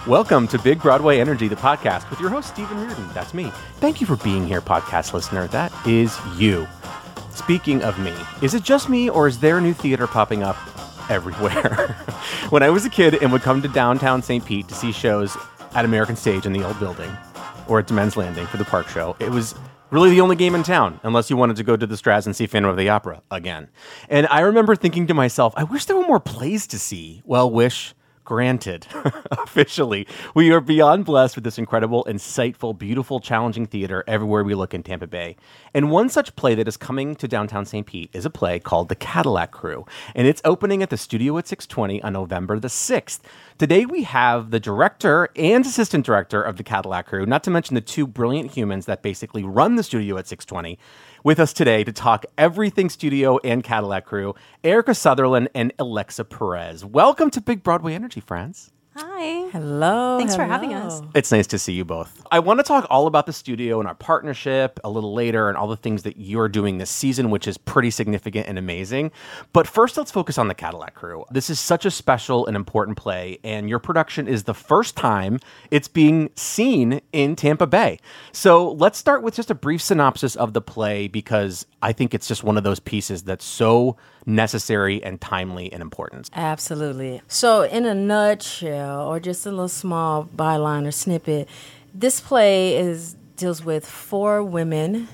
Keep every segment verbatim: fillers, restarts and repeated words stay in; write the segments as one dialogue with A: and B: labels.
A: Welcome to Big Broadway Energy, the podcast with your host, Stephen Reardon. That's me. Thank you for being here, podcast listener. That is you. Speaking of me, is it just me or is there new theater popping up everywhere? When I was a kid and would come to downtown Saint Pete to see shows at American Stage in the old building or at Men's Landing for the park show, it was really the only game in town, unless you wanted to go to the Straz and see Phantom of the Opera again. And I remember thinking to myself, I wish there were more plays to see. Well, wish granted. Officially, we are beyond blessed with this incredible, insightful, beautiful, challenging theater everywhere we look in Tampa Bay. And one such play that is coming to downtown Saint Pete is a play called The Cadillac Crew, and it's opening at the Studio at six twenty on November the sixth. Today we have the director and assistant director of The Cadillac Crew, not to mention the two brilliant humans that basically run the Studio at six twenty, with us today to talk everything studio and Cadillac Crew, Erica Sutherland and Alexa Perez. Welcome to Big Broadway Energy, friends.
B: Hi.
C: Hello.
B: Thanks
C: hello.
B: for having us.
A: It's nice to see you both. I want to talk all about the studio and our partnership a little later and all the things that you're doing this season, which is pretty significant and amazing. But first, let's focus on the Cadillac Crew. This is such a special and important play, and your production is the first time it's being seen in Tampa Bay. So let's start with just a brief synopsis of the play, because I think it's just one of those pieces that's so necessary and timely and important.
C: Absolutely. So in a nutshell, or just a little small byline or snippet, this play is deals with four women,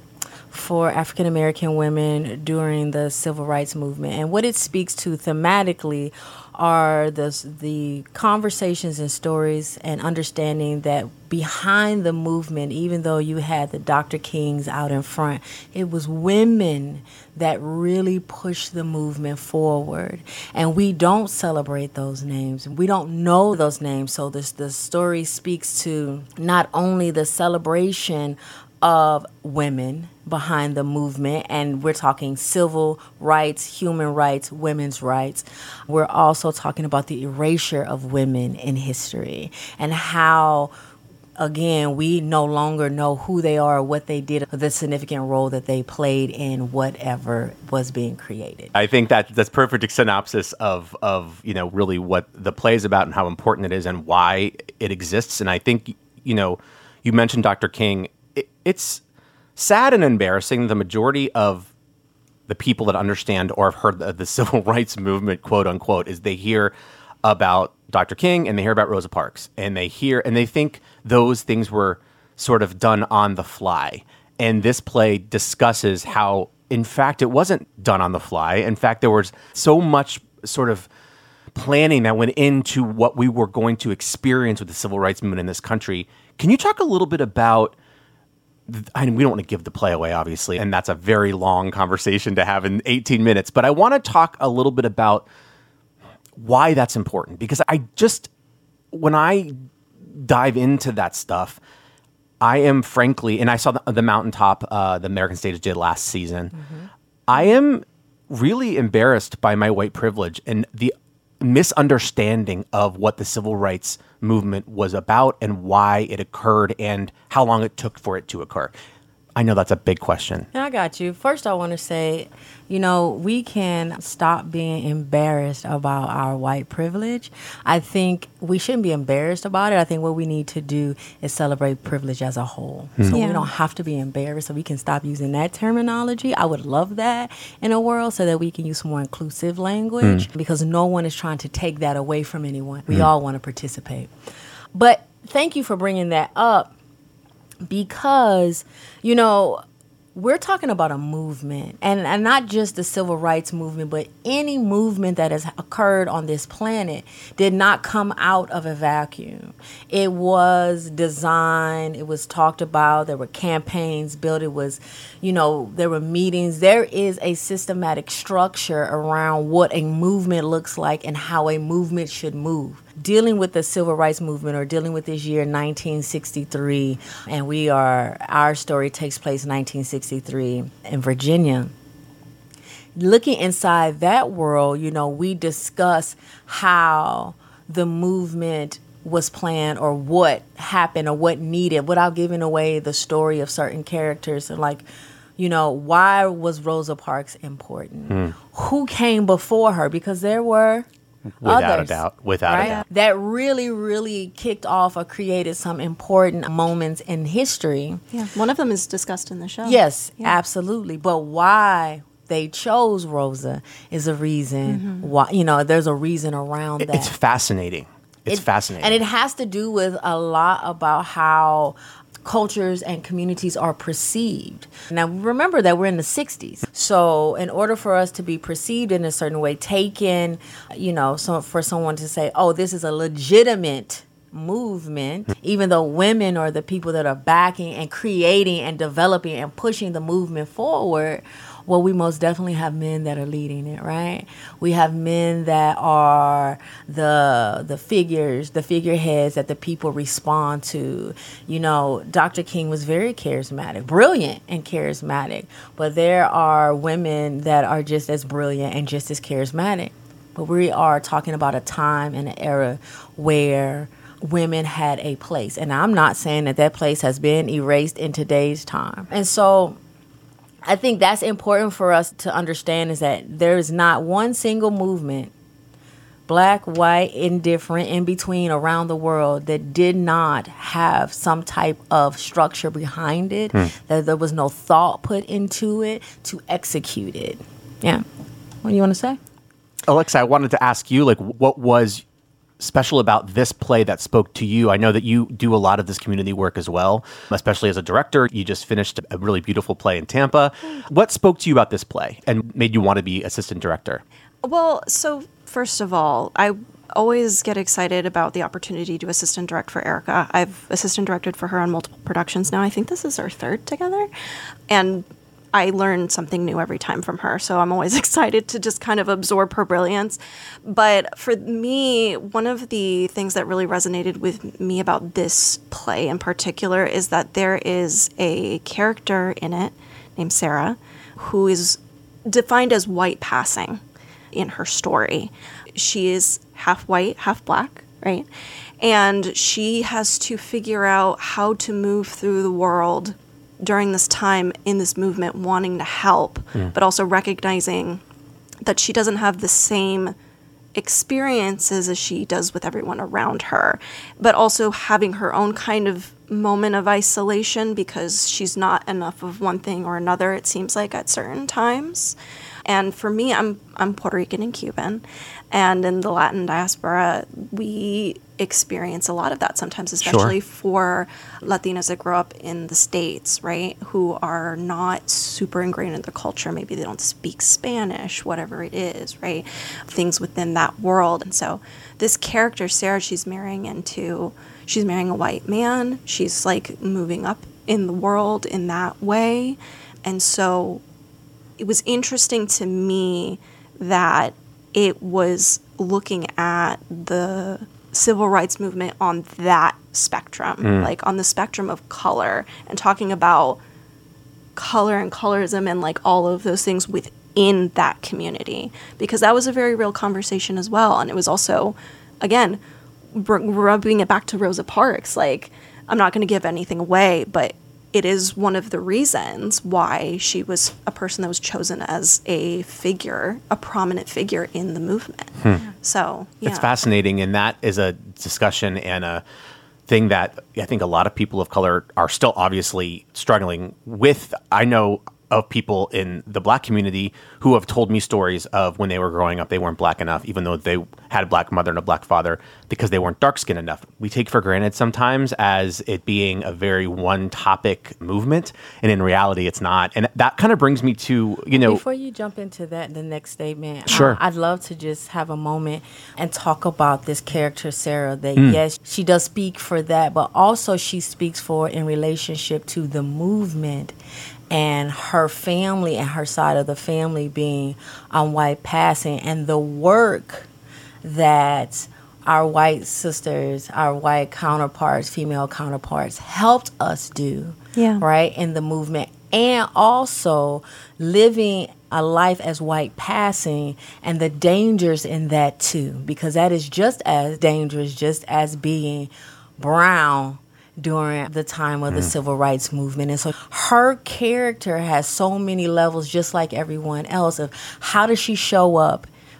C: four African-American women during the Civil Rights Movement. And what it speaks to thematically are the, the conversations and stories and understanding that behind the movement, even though you had the Doctor Kings out in front, it was women that really pushed the movement forward. And we don't celebrate those names. We don't know those names. So this the story speaks to not only the celebration of women behind the movement, and we're talking civil rights, human rights, women's rights. We're also talking about the erasure of women in history and how, again, we no longer know who they are, what they did, the significant role that they played in whatever was being created.
A: I think that that's perfect synopsis of, of, you know, really what the play is about and how important it is and why it exists. And I think, you know, you mentioned Doctor King. It, it's sad and embarrassing. The majority of the people that understand or have heard the, the civil rights movement, quote unquote, is they hear about Doctor King and they hear about Rosa Parks and they hear and they think those things were sort of done on the fly. And this play discusses how, in fact, it wasn't done on the fly. In fact, there was so much sort of planning that went into what we were going to experience with the civil rights movement in this country. Can you talk a little bit about, I mean, we don't want to give the play away, obviously, and that's a very long conversation to have in eighteen minutes, but I want to talk a little bit about why that's important, because I just, when I dive into that stuff, I am frankly, and I saw the, the Mountaintop, uh, the American Stage did last season, mm-hmm. I am really embarrassed by my white privilege and the misunderstanding of what the civil rights movement was about and why it occurred and how long it took for it to occur. I know that's a big question.
C: I got you. First, I want to say, you know, we can stop being embarrassed about our white privilege. I think we shouldn't be embarrassed about it. I think what we need to do is celebrate privilege as a whole. Hmm. So yeah. We don't have to be embarrassed, so we can stop using that terminology. I would love that in a world so that we can use more inclusive language, hmm. because no one is trying to take that away from anyone. We hmm. all want to participate. But thank you for bringing that up. Because, you know, we're talking about a movement, and, and not just the civil rights movement, but any movement that has occurred on this planet did not come out of a vacuum. It was designed, it was talked about, there were campaigns built, it was, you know, there were meetings. There is a systematic structure around what a movement looks like and how a movement should move. Dealing with the civil rights movement, or dealing with this year nineteen sixty-three, and we are, our story takes place in nineteen sixty-three in Virginia. Looking inside that world, you know, we discuss how the movement was planned, or what happened, or what needed, without giving away the story of certain characters. And like, you know, why was Rosa Parks important? Mm. Who came before her? Because there were
A: Without
C: others,
A: a doubt. Without
C: right?
A: a doubt.
C: That really, really kicked off or created some important moments in history.
B: Yeah. One of them is discussed in the show.
C: Yes,
B: Yeah.
C: absolutely. But why they chose Rosa is a reason
B: Mm-hmm.
C: why, you know, there's a reason around that.
A: It's fascinating. It's
C: It-
A: fascinating.
C: And it has to do with a lot about how cultures and communities are perceived. Now, remember that we're in the sixties. So in order for us to be perceived in a certain way, taken, you know, so for someone to say, oh, this is a legitimate movement, even though women are the people that are backing and creating and developing and pushing the movement forward, well, we most definitely have men that are leading it, right? We have men that are the the figures, the figureheads that the people respond to. You know, Doctor King was very charismatic, brilliant and charismatic, but there are women that are just as brilliant and just as charismatic. But we are talking about a time and an era where women had a place. And I'm not saying that that place has been erased in today's time. And so I think that's important for us to understand, is that there is not one single movement, black, white, indifferent, in between, around the world, that did not have some type of structure behind it,
A: Hmm.
C: that there was no thought put into it to execute it. Yeah. What do you want to say?
A: Alexa, I wanted to ask you, like, what was special about this play that spoke to you? I know that you do a lot of this community work as well, especially as a director. You just finished a really beautiful play in Tampa. What spoke to you about this play and made you want to be assistant director?
B: Well, so first of all, I always get excited about the opportunity to assistant direct for Erica. I've assistant directed for her on multiple productions now. I think this is our third together. And I learn something new every time from her. So I'm always excited to just kind of absorb her brilliance. But for me, one of the things that really resonated with me about this play in particular is that there is a character in it named Sarah who is defined as white passing in her story. She is half white, half black, right? And she has to figure out how to move through the world during this time in this movement, wanting to help, but also recognizing that she doesn't have the same experiences as she does with everyone around her, but also having her own kind of moment of isolation because she's not enough of one thing or another, it seems like, at certain times. And for me, I'm I'm Puerto Rican and Cuban, and in the Latin diaspora, we experience a lot of that sometimes, especially
A: Sure.
B: for Latinas that grow up in the States, right, who are not super ingrained in the culture. Maybe they don't speak Spanish, whatever it is, right, things within that world. And so this character, Sarah, she's marrying into, she's marrying a white man. She's like moving up in the world in that way. And so it was interesting to me that it was looking at the civil rights movement on that spectrum, like on the spectrum of color, and talking about color and colorism and like all of those things within that community, because that was a very real conversation as well. And it was also, again, br- rubbing it back to Rosa Parks. Like, I'm not going to give anything away, but it is one of the reasons why she was a person that was chosen as a figure, a prominent figure in the movement. So, yeah.
A: It's fascinating, and that is a discussion and a thing that I think a lot of people of color are still obviously struggling with. I know of people in the black community who have told me stories of when they were growing up, they weren't black enough, even though they had a black mother and a black father, because they weren't dark skinned enough. We take for granted sometimes as it being a very one topic movement. And in reality, it's not. And that kind of brings me to, you know,
C: Before you jump into that, the next statement,
A: Sure.
C: uh, I'd love to just have a moment and talk about this character, Sarah, that yes, she does speak for that, but also she speaks for in relationship to the movement and her family and her side of the family being on white passing, and the work that our white sisters, our white counterparts, female counterparts helped us do,
B: Yeah.
C: right, in the movement, and also living a life as white passing and the dangers in that too, because that is just as dangerous, just as being brown during the time of the civil rights movement. And so her character has so many levels, just like everyone else, of how does she show up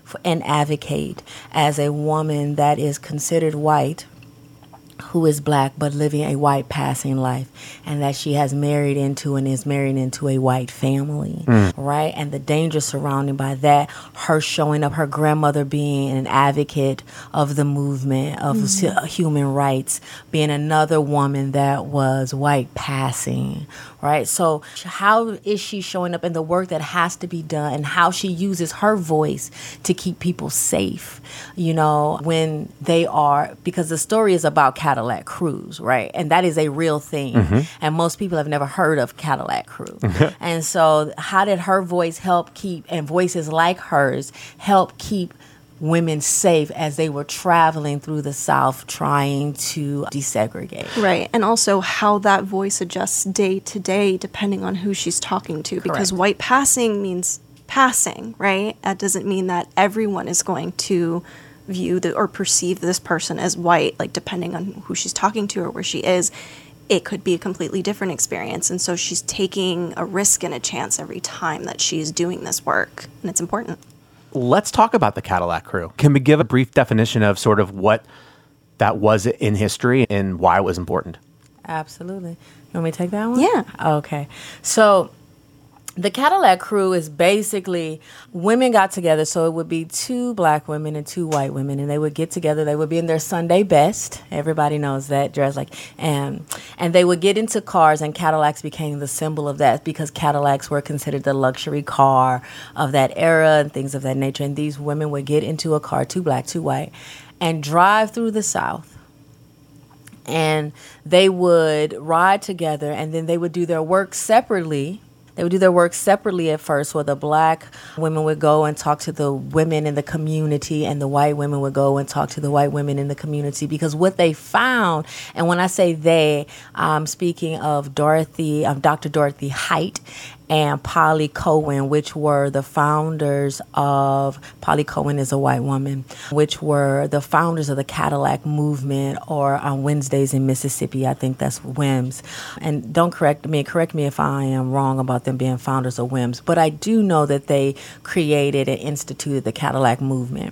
C: f- and advocate as a woman that is considered white, who is black but living a white passing life, and that she has married into and is married into a white family, mm. right? And the danger surrounding by that, her showing up, her grandmother being an advocate of the movement of mm-hmm. human rights, being another woman that was white passing, right? So how is she showing up in the work that has to be done, and how she uses her voice to keep people safe, you know, when they are, because the story is about Cadillac Cruz, right? And that is a real thing. Mm-hmm. And most people have never heard of Cadillac Cruz. And so how did her voice help keep, and voices like hers, help keep women safe as they were traveling through the South trying to desegregate?
B: Right. And also how that voice adjusts day to day depending on who she's talking to.
C: Correct.
B: Because white passing means passing, right? That doesn't mean that everyone is going to view the, or perceive this person as white, like depending on who she's talking to or where she is. It could be a completely different experience. And so she's taking a risk and a chance every time that she's doing this work. And it's important.
A: Let's talk about the Cadillac Crew. Can we give a brief definition of sort of what that was in history and why it was important?
C: Absolutely. You want me to take that one?
B: Yeah.
C: Okay. So the Cadillac Crew is basically women got together. So it would be two black women and two white women, and they would get together. They would be in their Sunday best. Everybody knows that, dress like, and and they would get into cars, and Cadillacs became the symbol of that because Cadillacs were considered the luxury car of that era and things of that nature. And these women would get into a car, two black, two white, and drive through the South. And they would ride together, and then they would do their work separately. They would do their work separately at first, where the black women would go and talk to the women in the community, and the white women would go and talk to the white women in the community. Because what they found, and when I say they, I'm speaking of Dorothy, of Doctor Dorothy Height and Polly Cohen, which were the founders of, Polly Cohen is a white woman, which were the founders of the Cadillac movement, or on Wednesdays in Mississippi, I think that's W I M S. And don't correct me, correct me if I am wrong about them being founders of W I M S, but I do know that they created and instituted the Cadillac movement.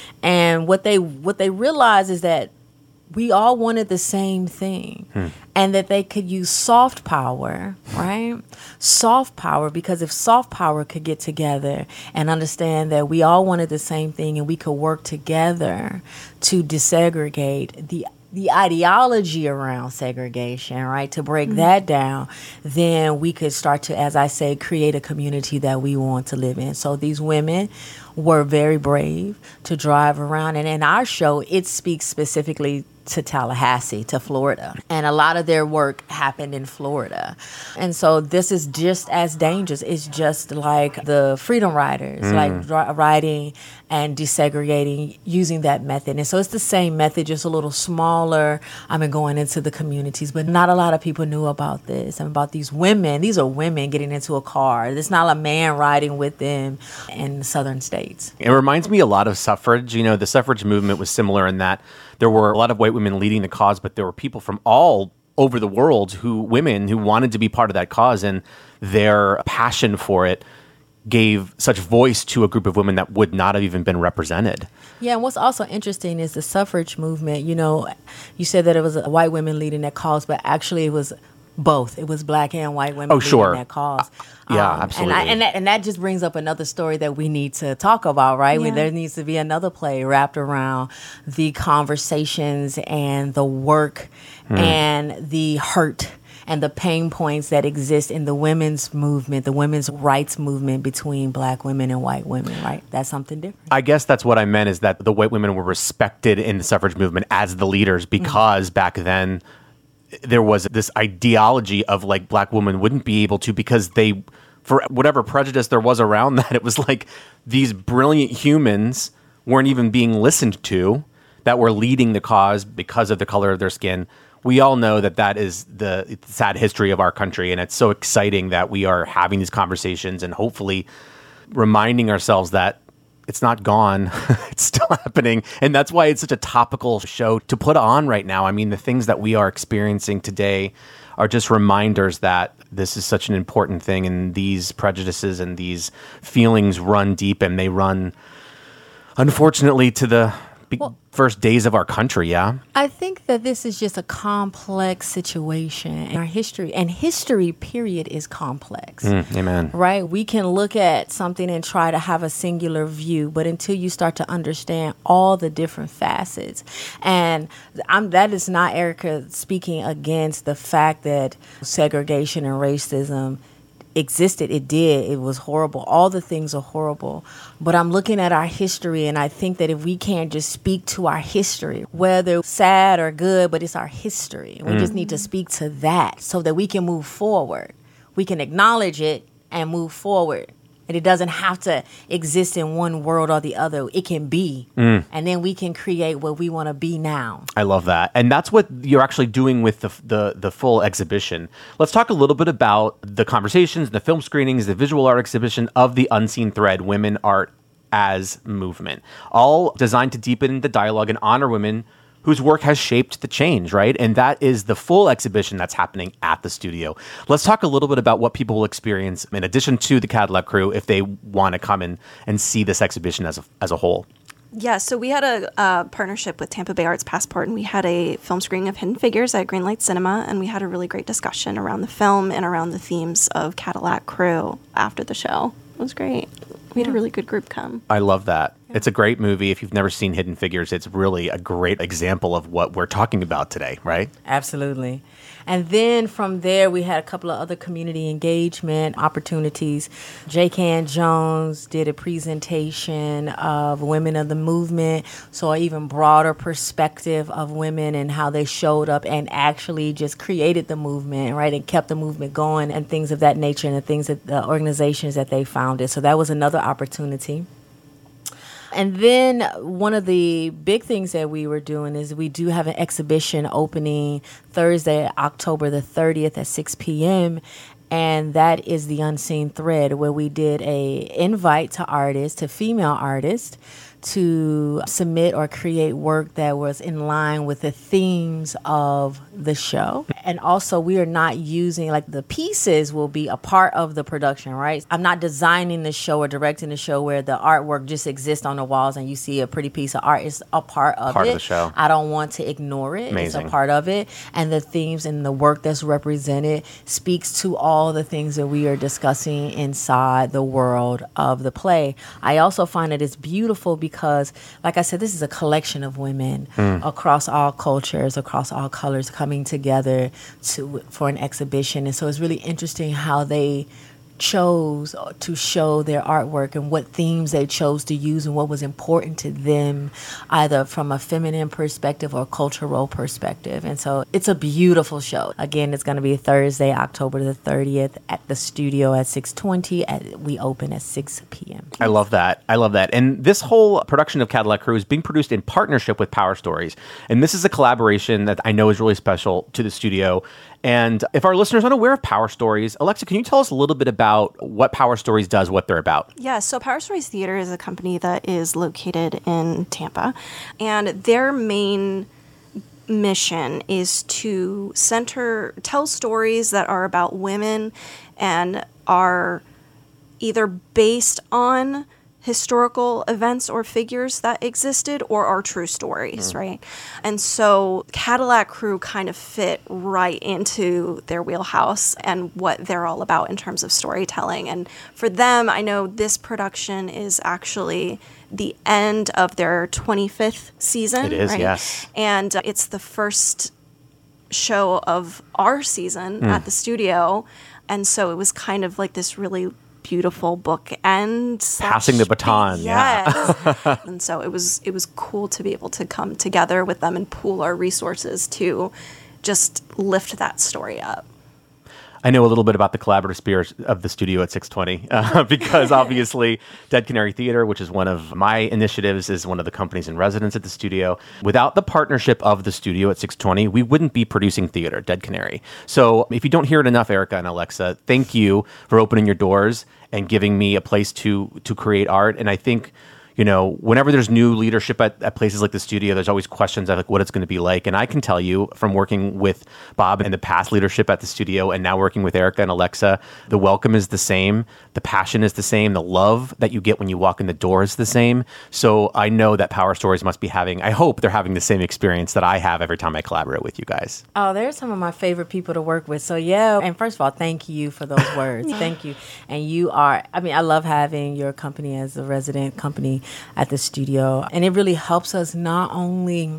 C: And what they what they realized is that we all wanted the same thing, hmm. and that they could use soft power, right? Soft power, because if soft power could get together and understand that we all wanted the same thing and we could work together to desegregate the the ideology around segregation, right, to break mm-hmm. that down, then we could start to, as I say, create a community that we want to live in. So these women were very brave to drive around. And in our show, it speaks specifically to Tallahassee, to Florida. And a lot of their work happened in Florida. And so this is just as dangerous. It's just like the Freedom Riders, mm. like dri- riding and desegregating using that method. And so it's the same method, just a little smaller. I mean, going into the communities, but not a lot of people knew about this and about these women. These are women getting into a car. It's not a man riding with them in the southern states.
A: It reminds me a lot of suffrage. You know, the suffrage movement was similar in that there were a lot of white women leading the cause, but there were people from all over the world who, women who wanted to be part of that cause, and their passion for it gave such voice to a group of women that would not have even been represented.
C: Yeah, and what's also interesting is the suffrage movement. You know, you said that it was white women leading that cause, but actually it was both. It was black and white women
A: oh,
C: leading
A: sure.
C: that cause.
A: Yeah,
C: um,
A: absolutely.
C: And, I, and, that, and that just brings up another story that we need to talk about, right?
B: Yeah.
C: There needs to be another play wrapped around the conversations and the work mm. and the hurt and the pain points that exist in the women's movement, the women's rights movement between black women and white women, right? That's something different.
A: I guess that's what I meant, is that the white women were respected in the suffrage movement as the leaders because mm. back then there was this ideology of like black women wouldn't be able to, because they, for whatever prejudice there was around that, it was like these brilliant humans weren't even being listened to that were leading the cause because of the color of their skin. We all know that that is the sad history of our country, and it's so exciting that we are having these conversations and hopefully reminding ourselves that it's not gone. It's still happening. And that's why it's such a topical show to put on right now. I mean, the things that we are experiencing today are just reminders that this is such an important thing, and these prejudices and these feelings run deep, and they run unfortunately, to the be-
C: Well-
A: first days of our country. Yeah.
C: I think that this is just a complex situation in our history, and history, period, is complex.
A: Mm, amen.
C: Right? We can look at something and try to have a singular view, but until you start to understand all the different facets, and I'm, that is not Erica speaking against the fact that segregation and racism existed. It did. It was horrible. All the things are horrible. But I'm looking at our history, and I think that if we can't just speak to our history, whether sad or good, but it's our history. We mm. just need to speak to that so that we can move forward. We can acknowledge it and move forward. And it doesn't have to exist in one world or the other. It can be. Mm. And then we can create what we want to be now.
A: I love that. And that's what you're actually doing with the, the the full exhibition. Let's talk a little bit about the conversations, the film screenings, the visual art exhibition of the Unseen Thread, Women Art as Movement, all designed to deepen the dialogue and honor women whose work has shaped the change, right? And that is the full exhibition that's happening at the studio. Let's talk a little bit about what people will experience in addition to the Cadillac Crew if they want to come in and see this exhibition as a, as a whole.
B: Yeah, so we had a uh, partnership with Tampa Bay Arts Passport, and we had a film screening of Hidden Figures at Greenlight Cinema, and we had a really great discussion around the film and around the themes of Cadillac Crew after the show. It was great. We had a really good group come.
A: I love that. Yeah. It's a great movie. If you've never seen Hidden Figures, it's really a great example of what we're talking about today, right?
C: Absolutely. And then from there, we had a couple of other community engagement opportunities. J. Can Jones did a presentation of women of the movement, so an even broader perspective of women and how they showed up and actually just created the movement, right, and kept the movement going and things of that nature and the things that the organizations that they founded. So that was another opportunity. And then one of the big things that we were doing is we do have an exhibition opening Thursday, October the thirtieth at six p.m., and that is the Unseen Thread, where we did a invite to artists, to female artists, to submit or create work that was in line with the themes of the show. And also, we are not using, like, the pieces will be a part of the production, right? I'm not designing the show or directing the show where the artwork just exists on the walls and you see a pretty piece of art. It's a part of
A: part
C: it.
A: of the show.
C: I don't want to ignore it.
A: Amazing.
C: It's a part of it. And the themes and the work that's represented speaks to all the things that we are discussing inside the world of the play. I also find that it's beautiful because, like I said, this is a collection of women mm. across all cultures, across all colors, coming together to for an exhibition. And so it's really interesting how they chose to show their artwork and what themes they chose to use and what was important to them, either from a feminine perspective or cultural perspective. And so it's a beautiful show. Again, it's going to be Thursday, October the thirtieth at the studio at six twenty. At, we open at six p.m.
A: I love that. I love that. And this whole production of Cadillac Crew is being produced in partnership with Power Stories. And this is a collaboration that I know is really special to the studio. And if our listeners aren't aware of Power Stories, Alexa, can you tell us a little bit about what Power Stories does, what they're about?
B: Yeah, so Power Stories Theater is a company that is located in Tampa, and their main mission is to center, tell stories that are about women and are either based on historical events or figures that existed or are true stories, mm. right? And so Cadillac Crew kind of fit right into their wheelhouse and what they're all about in terms of storytelling. And for them, I know this production is actually the end of their twenty-fifth season.
A: It is,
B: right?
A: yes.
B: And uh, it's the first show of our season
A: mm.
B: at the studio. And so it was kind of like this really beautiful bookend,
A: passing the baton.
B: Yes.
A: Yeah.
B: And so it was it was cool to be able to come together with them and pool our resources to just lift that story up.
A: I know a little bit about the collaborative spirit of the studio at six twenty uh, because obviously Dead Canary Theater, which is one of my initiatives, is one of the companies in residence at the studio. Without the partnership of the studio at six twenty, we wouldn't be producing theater, Dead Canary. So if you don't hear it enough, Erica and Alexa, thank you for opening your doors and giving me a place to to create art. And I think, you know, whenever there's new leadership at, at places like the studio, there's always questions of like what it's going to be like. And I can tell you from working with Bob and the past leadership at the studio and now working with Erica and Alexa, the welcome is the same. The passion is the same. The love that you get when you walk in the door is the same. So I know that Power Stories must be having, I hope they're having the same experience that I have every time I collaborate with you guys.
C: Oh, they're some of my favorite people to work with. So yeah, and first of all, thank you for those words. Thank you. And you are, I mean, I love having your company as a resident company at the studio. And it really helps us not only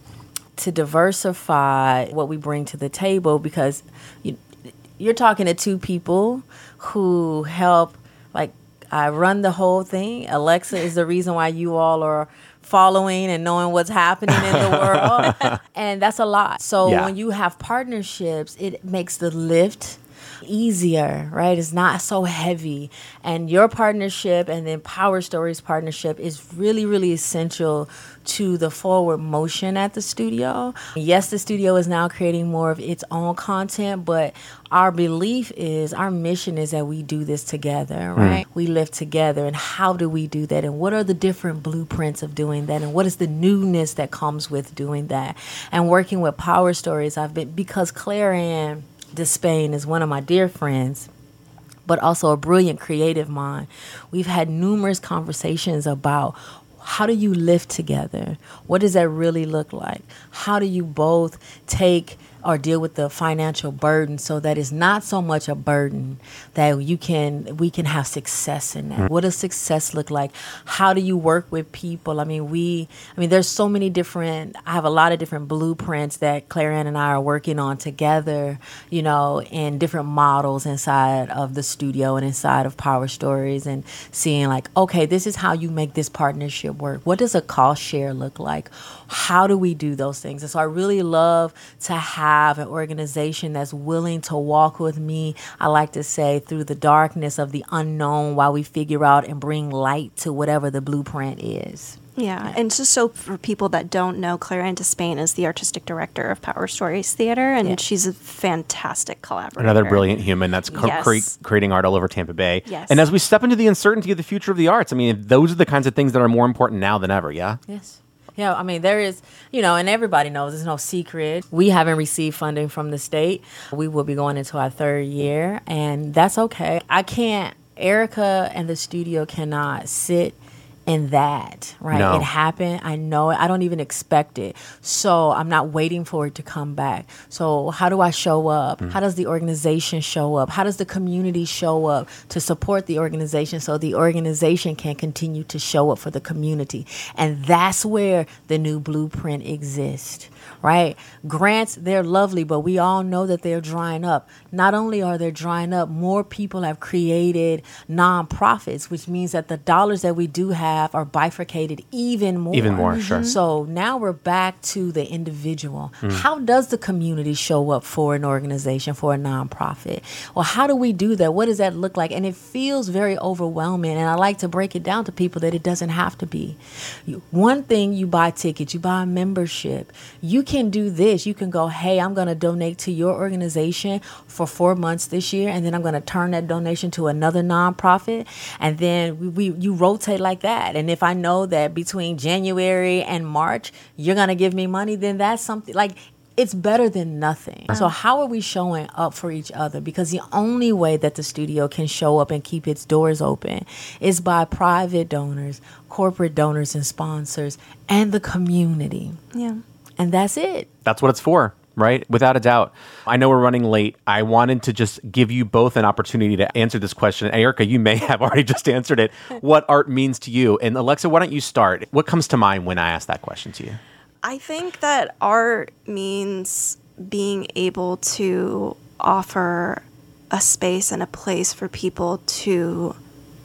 C: to diversify what we bring to the table, because you, you're talking to two people who help, like, I run the whole thing. Alexa is the reason why you all are following and knowing what's happening in the world. And that's a lot. So
A: Yeah.
C: when you have partnerships, it makes the lift easier, right? It's not so heavy. And your partnership and then Power Stories partnership is really, really essential to the forward motion at the studio. Yes, the studio is now creating more of its own content, but our belief is, our mission is that we do this together, right? Mm. We live together. And how do we do that? And what are the different blueprints of doing that? And what is the newness that comes with doing that? And working with Power Stories, I've been, because Claire Ann Despain is one of my dear friends, but also a brilliant creative mind. We've had numerous conversations about how do you live together? What does that really look like? How do you both take or deal with the financial burden so that it's not so much a burden, that you can we can have success in that? Mm-hmm. What does success look like? How do you work with people? I mean, we I mean, there's so many different, I have a lot of different blueprints that Claire Ann and I are working on together, you know, in different models inside of the studio and inside of Power Stories, and seeing like, okay, this is how you make this partnership work. What does a cost share look like? How do we do those things? And so I really love to have have an organization that's willing to walk with me, I like to say, through the darkness of the unknown while we figure out and bring light to whatever the blueprint is.
B: Yeah, yeah. And just so for people that don't know, Claire Ann Despain is the artistic director of Power Stories Theater, and yeah. she's a fantastic collaborator.
A: Another brilliant human that's co-
B: yes.
A: cre- creating art all over Tampa Bay.
B: Yes.
A: And as we step into the uncertainty of the future of the arts, I mean, those are the kinds of things that are more important now than ever, yeah?
C: Yes. Yeah, I mean, there is, you know, and everybody knows, there's no secret. We haven't received funding from the state. We will be going into our third year, and that's okay. I can't, Erica and the studio cannot sit in that, right?
A: No.
C: It happened. I know it. I don't even expect it. So I'm not waiting for it to come back. So how do I show up? Mm. How does the organization show up? How does the community show up to support the organization so the organization can continue to show up for the community? And that's where the new blueprint exists, right? Grants, they're lovely, but we all know that they're drying up. Not only are they drying up, more people have created nonprofits, which means that the dollars that we do have are bifurcated even more.
A: Even more, mm-hmm. sure.
C: So now we're back to the individual. Mm. How does the community show up for an organization, for a nonprofit? Well, how do we do that? What does that look like? And it feels very overwhelming. And I like to break it down to people that it doesn't have to be. You, one thing, you buy tickets, you buy a membership. You can do this. You can go, hey, I'm going to donate to your organization for four months this year, and then I'm going to turn that donation to another nonprofit. And then we, we you rotate like that. And if I know that between January and March, you're going to give me money, then that's something like it's better than nothing. Uh-huh. So how are we showing up for each other? Because the only way that the studio can show up and keep its doors open is by private donors, corporate donors and sponsors, and the community.
B: Yeah.
C: And that's it.
A: That's what it's for. Right? Without a doubt. I know we're running late. I wanted to just give you both an opportunity to answer this question. Erica, you may have already just answered it. What art means to you? And Alexa, why don't you start? What comes to mind when I ask that question to you?
B: I think that art means being able to offer a space and a place for people to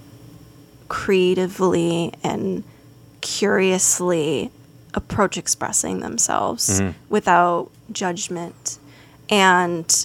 B: creatively and curiously approach expressing themselves mm-hmm. without judgment. And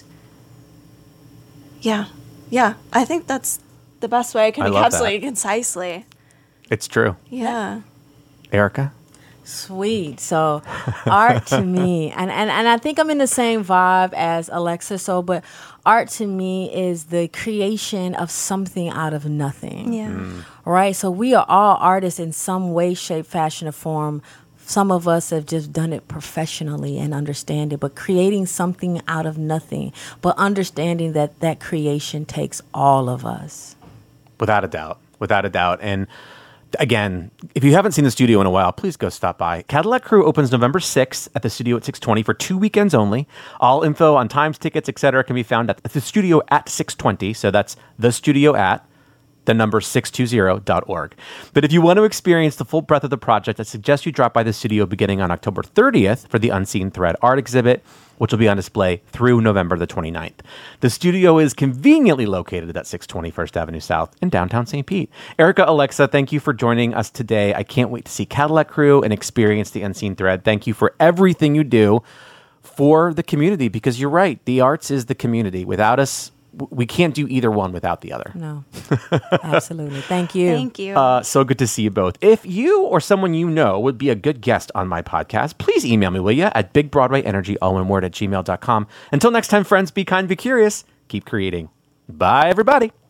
B: yeah, yeah, I think that's the best way I can I encapsulate it concisely.
A: It's true.
B: Yeah.
A: Erica?
C: Sweet. So art to me, and, and, and I think I'm in the same vibe as Alexa, so, but art to me is the creation of something out of nothing.
B: Yeah. Mm.
C: right? So we are all artists in some way, shape, fashion, or form. Some of us have just done it professionally and understand it, but creating something out of nothing, but understanding that that creation takes all of us.
A: Without a doubt, without a doubt. And again, if you haven't seen the studio in a while, please go stop by. Cadillac Crew opens November sixth at the studio at six twenty for two weekends only. All info on times, tickets, et cetera can be found at the studio at six twenty. So that's the studio at the number six twenty dot org. But if you want to experience the full breadth of the project, I suggest you drop by the studio beginning on October thirtieth for the Unseen Thread art exhibit, which will be on display through November the twenty-ninth. The studio is conveniently located at six twenty First Avenue South in downtown Saint Pete. Erica, Alexa, thank you for joining us today. I can't wait to see Cadillac Crew and experience the Unseen Thread. Thank you for everything you do for the community, because you're right, the arts is the community. Without us, we can't do either one without the other.
C: No, absolutely. Thank you.
B: Thank you.
A: Uh, so good to see you both. If you or someone you know would be a good guest on my podcast, please email me, will you, at big broadway energy, all one word, at gmail dot com. Until next time, friends, be kind, be curious, keep creating. Bye, everybody.